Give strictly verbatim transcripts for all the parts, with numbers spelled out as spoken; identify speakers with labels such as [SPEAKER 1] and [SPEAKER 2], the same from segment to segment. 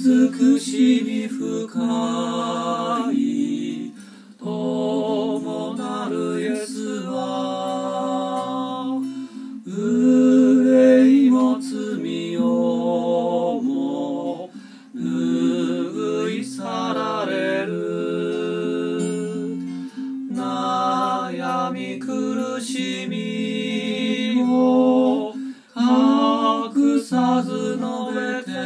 [SPEAKER 1] 慈しみ深い友なるイエスは、憂いも罪をも拭い去られる。悩み苦しみを隠さず述べて、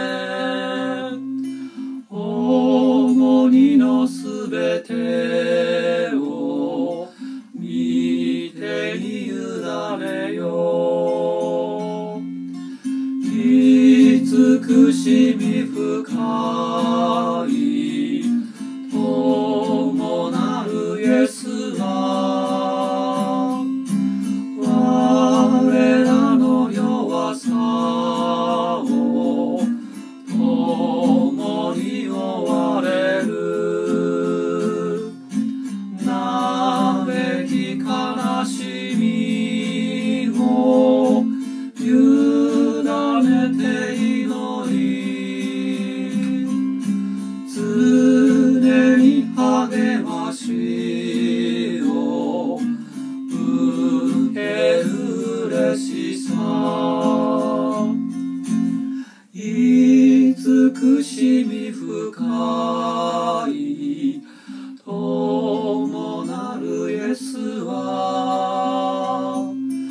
[SPEAKER 1] 重荷のすべてを御手に委ねよう。慈しみ深い友なるイエスは、我らの弱さを共に負われる。嘆き悲しみを委ねて祈り、常に励ましを受ける嬉しさ。慈しみ深い友なるイエスは、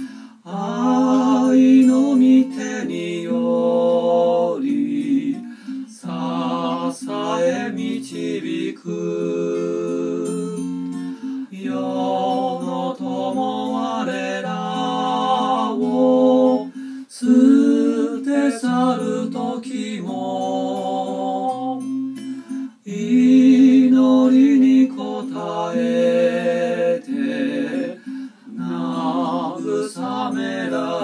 [SPEAKER 1] 愛の御手により支え導く。世の友我らを捨て去る時も、祈りに応えて慰めら